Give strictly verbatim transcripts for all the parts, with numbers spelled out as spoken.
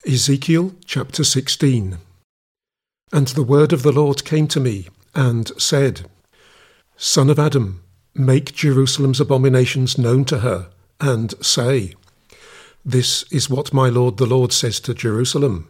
Ezekiel chapter sixteen. And the word of the Lord came to me, and said, Son of Adam, make Jerusalem's abominations known to her, and say, This is what my Lord the Lord says to Jerusalem.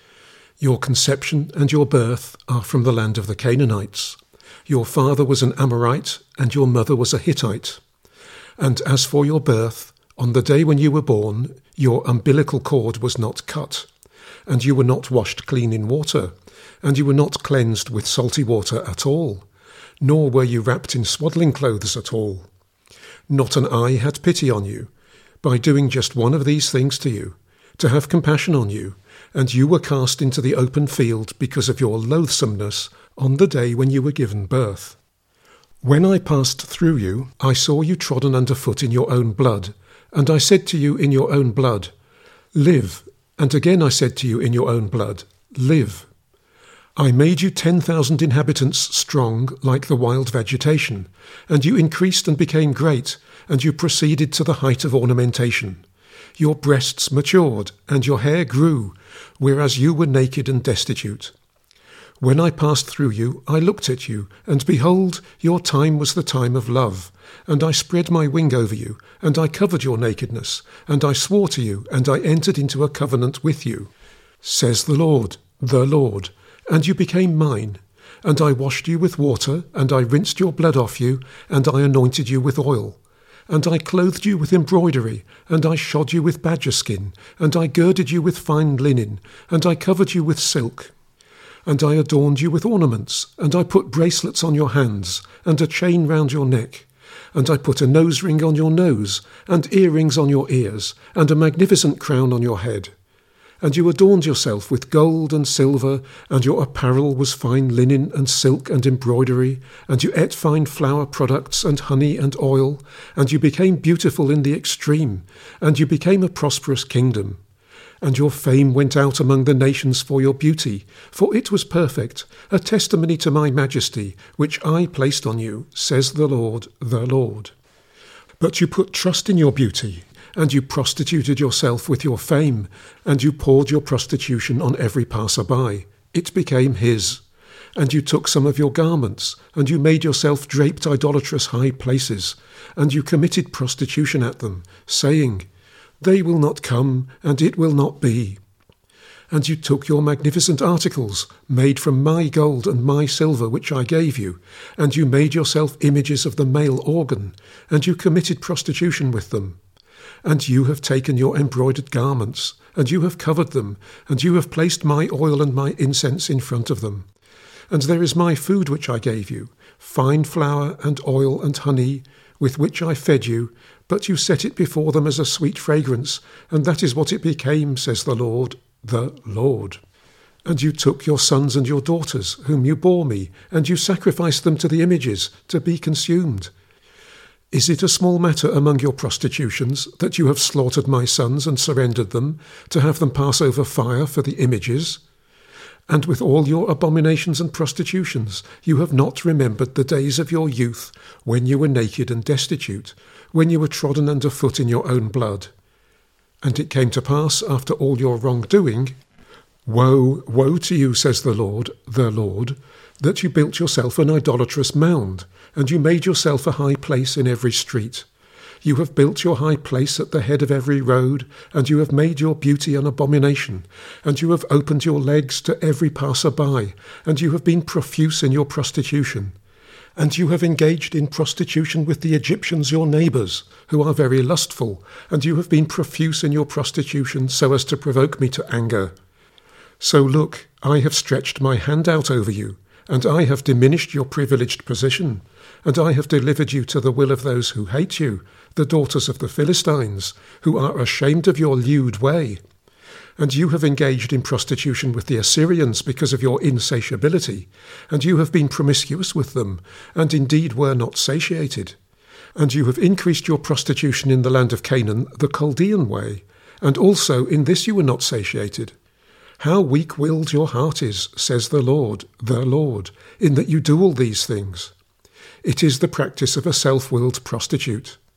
Your conception and your birth are from the land of the Canaanites. Your father was an Amorite, and your mother was a Hittite. And as for your birth, on the day when you were born, your umbilical cord was not cut, and you were not washed clean in water, and you were not cleansed with salty water at all, nor were you wrapped in swaddling clothes at all. Not an eye had pity on you, by doing just one of these things to you, to have compassion on you, and you were cast into the open field because of your loathsomeness on the day when you were given birth. When I passed through you, I saw you trodden under foot in your own blood, and I said to you in your own blood, Live. And again I said to you in your own blood, Live. I made you ten thousand inhabitants strong like the wild vegetation, and you increased and became great, and you proceeded to the height of ornamentation. Your breasts matured, and your hair grew, whereas you were naked and destitute. When I passed through you, I looked at you, and behold, your time was the time of love. And I spread my wing over you, and I covered your nakedness, and I swore to you, and I entered into a covenant with you, says the Lord, the Lord. And you became mine, and I washed you with water, and I rinsed your blood off you, and I anointed you with oil. And I clothed you with embroidery, and I shod you with badger skin, and I girded you with fine linen, and I covered you with silk. And I adorned you with ornaments, and I put bracelets on your hands, and a chain round your neck. And I put a nose ring on your nose, and earrings on your ears, and a magnificent crown on your head. And you adorned yourself with gold and silver, and your apparel was fine linen and silk and embroidery, and you ate fine flour products and honey and oil, and you became beautiful in the extreme, and you became a prosperous kingdom. And your fame went out among the nations for your beauty, for it was perfect, a testimony to my majesty, which I placed on you, says the Lord, the Lord. But you put trust in your beauty, and you prostituted yourself with your fame, and you poured your prostitution on every passer-by. It became his. And you took some of your garments, and you made yourself draped idolatrous high places, and you committed prostitution at them, saying, They will not come, and it will not be. And you took your magnificent articles, made from my gold and my silver which I gave you, and you made yourself images of the male organ, and you committed prostitution with them. And you have taken your embroidered garments, and you have covered them, and you have placed my oil and my incense in front of them. And there is my food which I gave you, fine flour and oil and honey, with which I fed you, but you set it before them as a sweet fragrance, and that is what it became, says the Lord, the Lord. And you took your sons and your daughters, whom you bore me, and you sacrificed them to the images, to be consumed. Is it a small matter among your prostitutions that you have slaughtered my sons and surrendered them, to have them pass over fire for the images? And with all your abominations and prostitutions, you have not remembered the days of your youth, when you were naked and destitute, when you were trodden under foot in your own blood. And it came to pass, after all your wrongdoing, Woe, woe to you, says the Lord, the Lord, that you built yourself an idolatrous mound, and you made yourself a high place in every street. You have built your high place at the head of every road, and you have made your beauty an abomination, and you have opened your legs to every passer-by, and you have been profuse in your prostitution. And you have engaged in prostitution with the Egyptians your neighbours, who are very lustful, and you have been profuse in your prostitution so as to provoke me to anger. So look, I have stretched my hand out over you, and I have diminished your privileged position, and I have delivered you to the will of those who hate you, the daughters of the Philistines, who are ashamed of your lewd way. And you have engaged in prostitution with the Assyrians because of your insatiability, and you have been promiscuous with them, and indeed were not satiated. And you have increased your prostitution in the land of Canaan the Chaldean way, and also in this you were not satiated. How weak-willed your heart is, says the Lord, the Lord, in that you do all these things. It is the practice of a self-willed prostitute.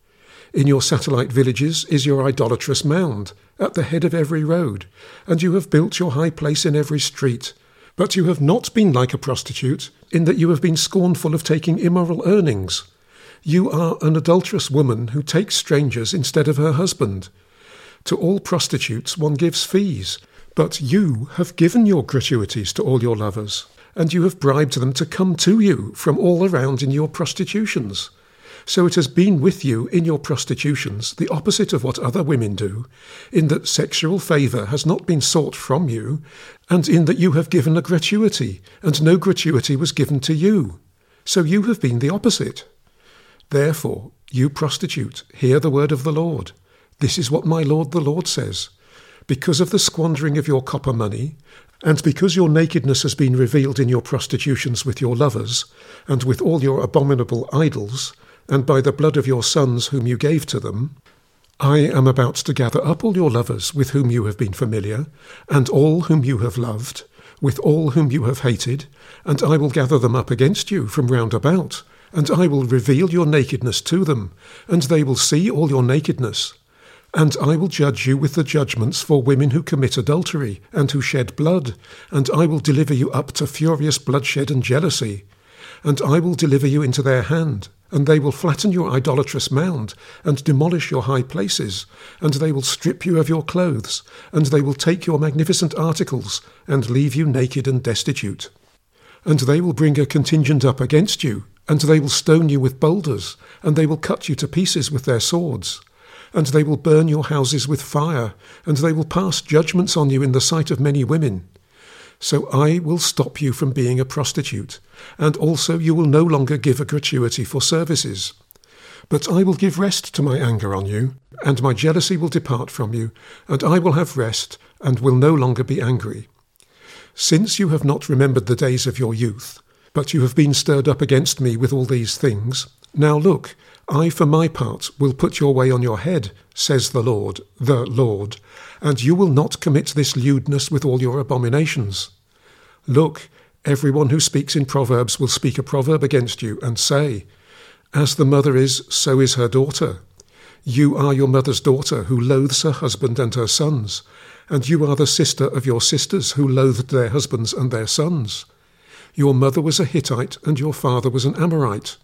In your satellite villages is your idolatrous mound, at the head of every road, and you have built your high place in every street. But you have not been like a prostitute, in that you have been scornful of taking immoral earnings. You are an adulterous woman who takes strangers instead of her husband. To all prostitutes one gives fees, but you have given your gratuities to all your lovers, and you have bribed them to come to you from all around in your prostitutions. So it has been with you in your prostitutions the opposite of what other women do, in that sexual favour has not been sought from you, and in that you have given a gratuity, and no gratuity was given to you. So you have been the opposite. Therefore, you prostitute, hear the word of the Lord. This is what my Lord the Lord says. Because of the squandering of your copper money, and because your nakedness has been revealed in your prostitutions with your lovers, and with all your abominable idols, and by the blood of your sons whom you gave to them, I am about to gather up all your lovers with whom you have been familiar, and all whom you have loved, with all whom you have hated, and I will gather them up against you from round about, and I will reveal your nakedness to them, and they will see all your nakedness. And I will judge you with the judgments for women who commit adultery, and who shed blood, and I will deliver you up to furious bloodshed and jealousy. And I will deliver you into their hand, and they will flatten your idolatrous mound, and demolish your high places, and they will strip you of your clothes, and they will take your magnificent articles, and leave you naked and destitute. And they will bring a contingent up against you, and they will stone you with boulders, and they will cut you to pieces with their swords. And they will burn your houses with fire, and they will pass judgments on you in the sight of many women. So I will stop you from being a prostitute, and also you will no longer give a gratuity for services. But I will give rest to my anger on you, and my jealousy will depart from you, and I will have rest, and will no longer be angry. Since you have not remembered the days of your youth, but you have been stirred up against me with all these things, now look, I for my part will put your way on your head, says the Lord, the Lord, and you will not commit this lewdness with all your abominations. Look, everyone who speaks in proverbs will speak a proverb against you, and say, As the mother is, so is her daughter. You are your mother's daughter, who loathes her husband and her sons, and you are the sister of your sisters, who loathed their husbands and their sons. Your mother was a Hittite, and your father was an Amorite.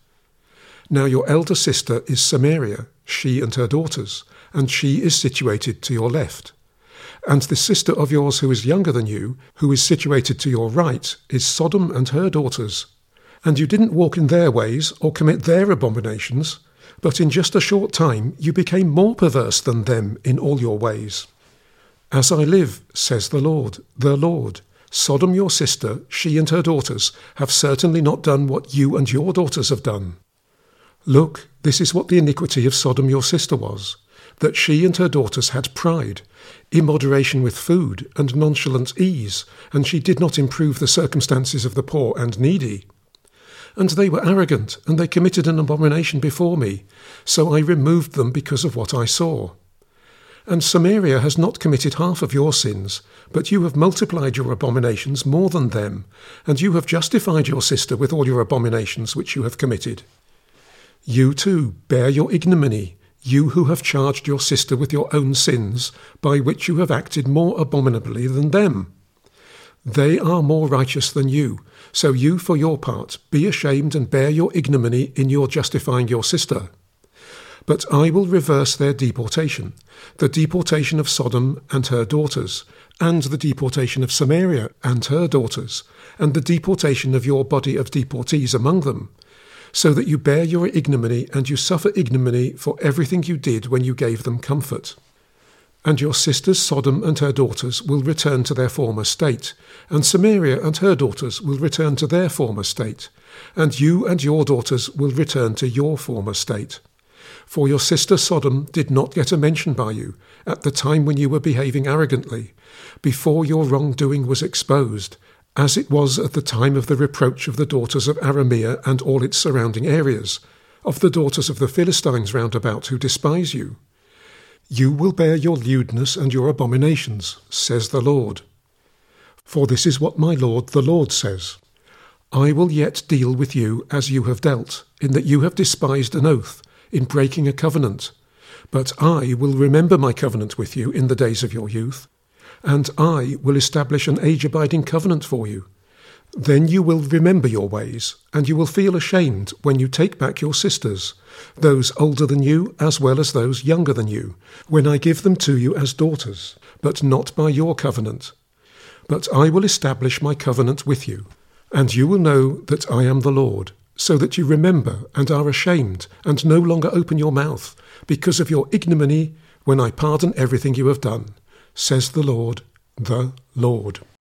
Now your elder sister is Samaria, she and her daughters, and she is situated to your left. And the sister of yours who is younger than you, who is situated to your right, is Sodom and her daughters. And you didn't walk in their ways or commit their abominations, but in just a short time you became more perverse than them in all your ways. As I live, says the Lord, the Lord, Sodom your sister, she and her daughters, have certainly not done what you and your daughters have done. Look, this is what the iniquity of Sodom your sister was, that she and her daughters had pride, immoderation with food, and nonchalant ease, and she did not improve the circumstances of the poor and needy. And they were arrogant, and they committed an abomination before me, so I removed them because of what I saw. And Samaria has not committed half of your sins, but you have multiplied your abominations more than them, and you have justified your sister with all your abominations which you have committed. You too bear your ignominy, you who have charged your sister with your own sins, by which you have acted more abominably than them. They are more righteous than you, so you, for your part, be ashamed and bear your ignominy in your justifying your sister. But I will reverse their deportation, the deportation of Sodom and her daughters, and the deportation of Samaria and her daughters, and the deportation of your body of deportees among them, so that you bear your ignominy and you suffer ignominy for everything you did when you gave them comfort. And your sisters Sodom and her daughters will return to their former state, and Samaria and her daughters will return to their former state, and you and your daughters will return to your former state. For your sister Sodom did not get a mention by you at the time when you were behaving arrogantly, before your wrongdoing was exposed, as it was at the time of the reproach of the daughters of Arameah and all its surrounding areas, of the daughters of the Philistines round about who despise you. You will bear your lewdness and your abominations, says the Lord. For this is what my Lord the Lord says. I will yet deal with you as you have dealt, in that you have despised an oath, in breaking a covenant. But I will remember my covenant with you in the days of your youth, and I will establish an age-abiding covenant for you. Then you will remember your ways, and you will feel ashamed when you take back your sisters, those older than you as well as those younger than you, when I give them to you as daughters, but not by your covenant. But I will establish my covenant with you, and you will know that I am the Lord, so that you remember and are ashamed, and no longer open your mouth, because of your ignominy, when I pardon everything you have done, says the Lord, the Lord.